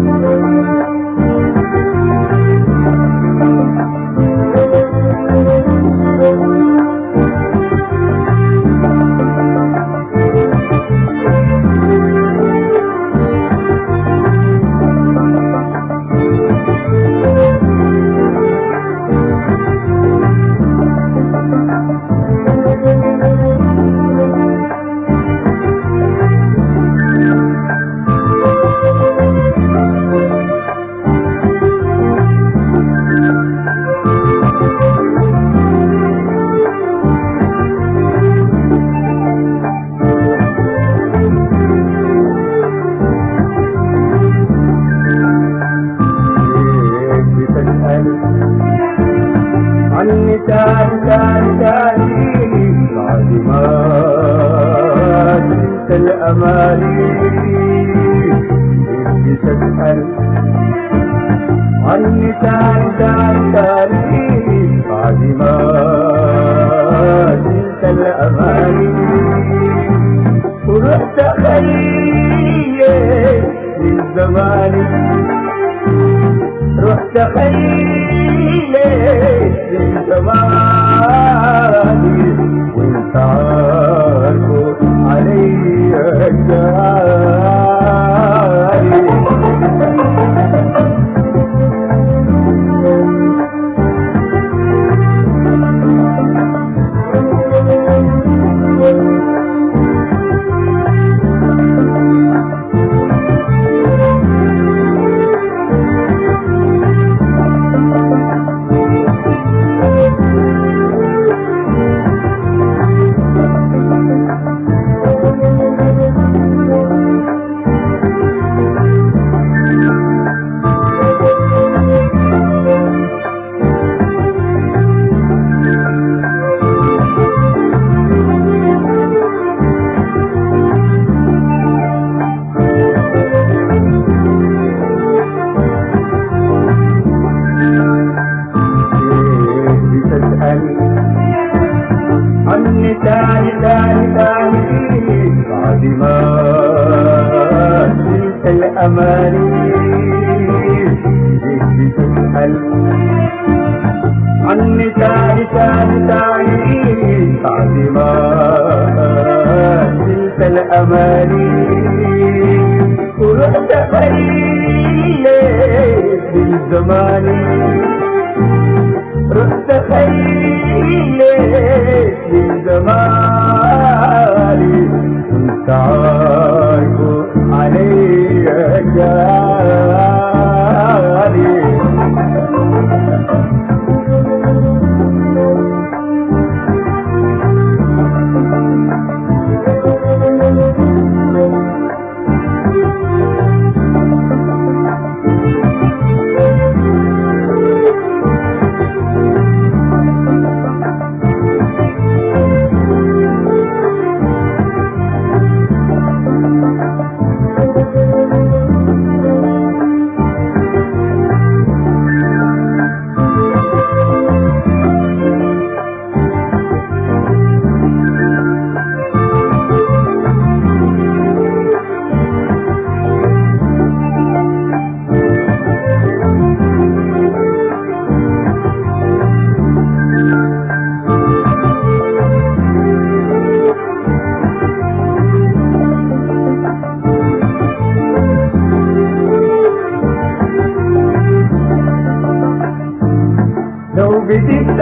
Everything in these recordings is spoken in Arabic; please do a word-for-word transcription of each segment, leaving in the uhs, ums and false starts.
عني تاني تاني تاني بعد ما جئت الأماني بدي تسأل عني تاني تاني تاني بعد ما جئت الأماني ورحت خير من زماني رحت خير من زماني وانت عارف علي الجاري عني تاني تاني تاني بعد ما جئت الأماني جيت تسأل عني تاني تاني تاني بعد ما جئت الأماني ورحت خير من زماني رحت خير من زماني وانت عارف علي جاري لو بديت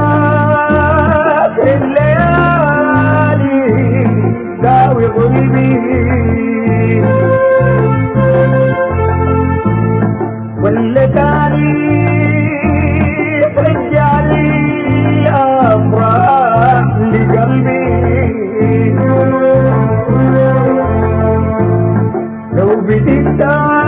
في الليالي داوي قلبي ولا تاريخ رجالي أفراح لقلبي لو بديت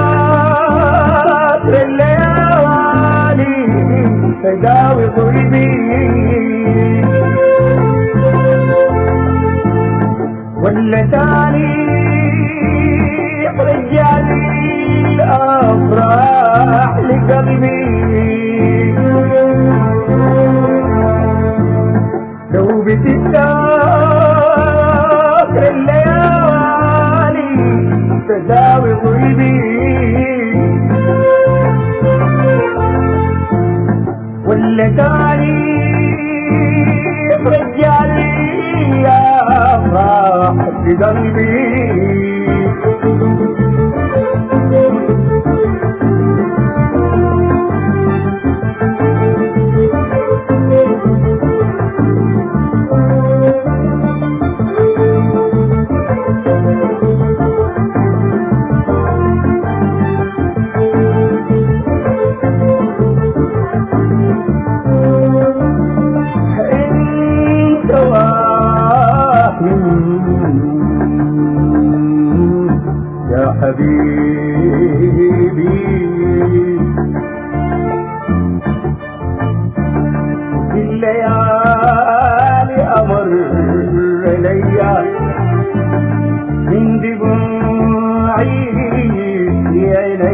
في الليالي تداوي قلبي ولا تاريخ رجالي الأفراح لقلبي لو بتتذكر الليالي تداوي قلبي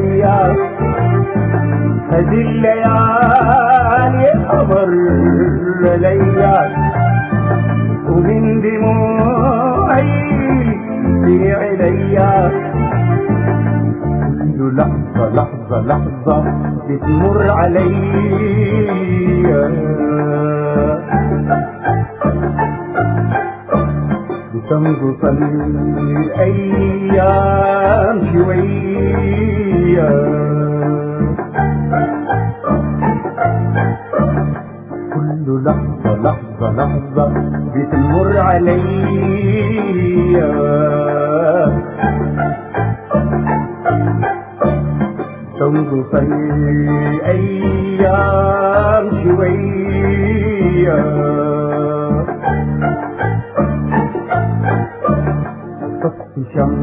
عليا هذه الليالي أمر ليا ومن دموعي في عليا كل لحظة لحظة لحظة بتمر عليا بتنقص الأيام شوية كل لحظة لحظة لحظة بتمر عليا تنقص الأيام شوية طفت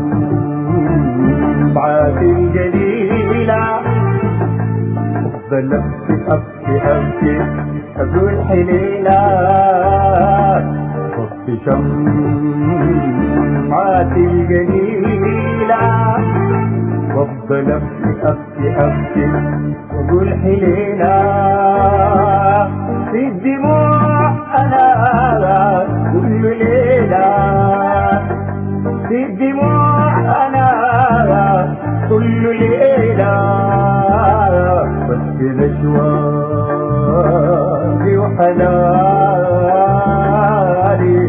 شمعة الجليلة أفضل أبكي أبكي أبكي أقول حليلة طفت شمعة الجليلة وأفضل أبكي أبكي أبكي وأقول حليلة في الدموع أنا كل ليلة في الدموع أنا كل ليلة بس لأشواقي وحناني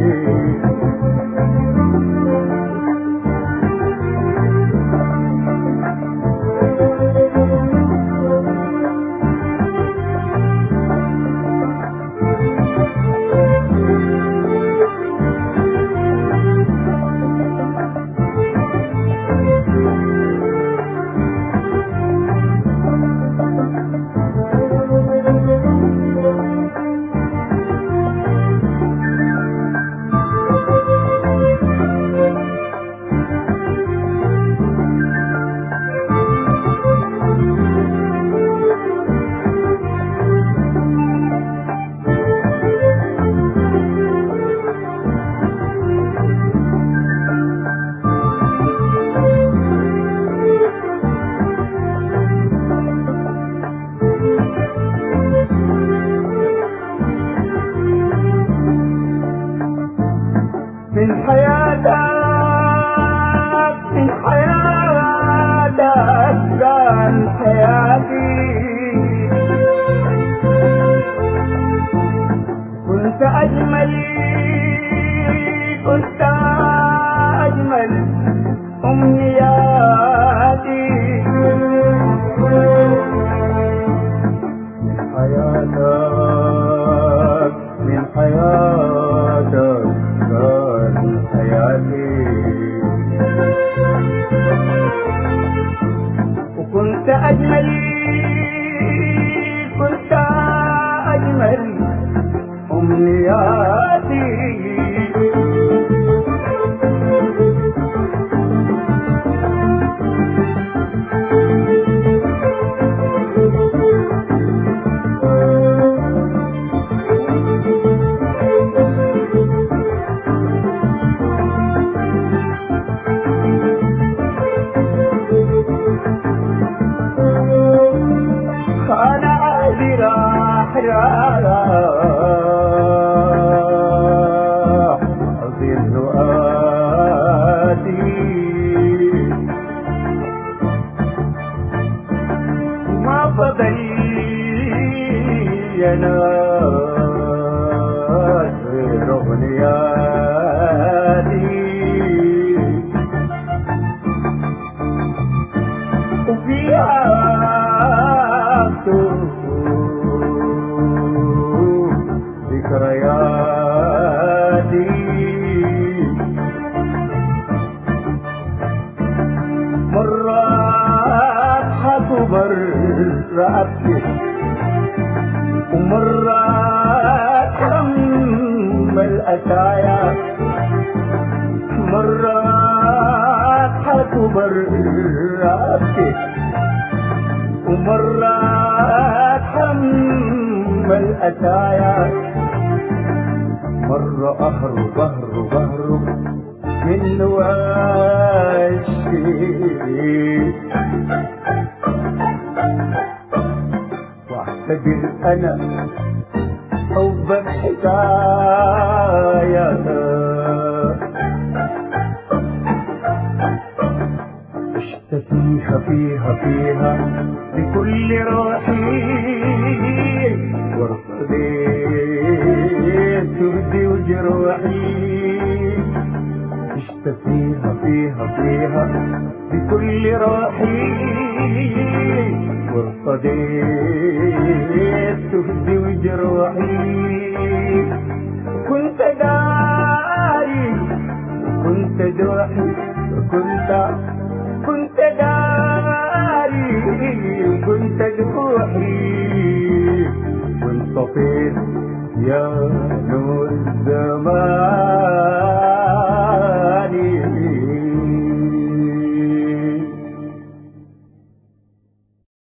من حياتك من حياتك كان حياتي كنت أجمل كنت أجمل أمنياتي من حياتك من حياتك كان حياتي وكنت أجمل كنت أجمل أمنياتي أنا عادي راح راح أصير رؤاتي ما فضل يا ناس غير أغنياتي وفيها ذكرياتي مرات حكبر رأبتي ومرات حمل أتايا مرات حكبر رأبتي ومرات حمل أتايا مرة أهرب أهرب أهرب من واشي واعتبر أنا حبك حكاية. عشت فيها فيها فيها بكل روحي وارتضيت جهدي وجروحي. عشت فيها فيها فيها بكل روحي وارتضيت جهدي وجروحي. كنت داري كنت دوحي كنت كنت داري كنت دوحي وانطفيت يا نور الزمان.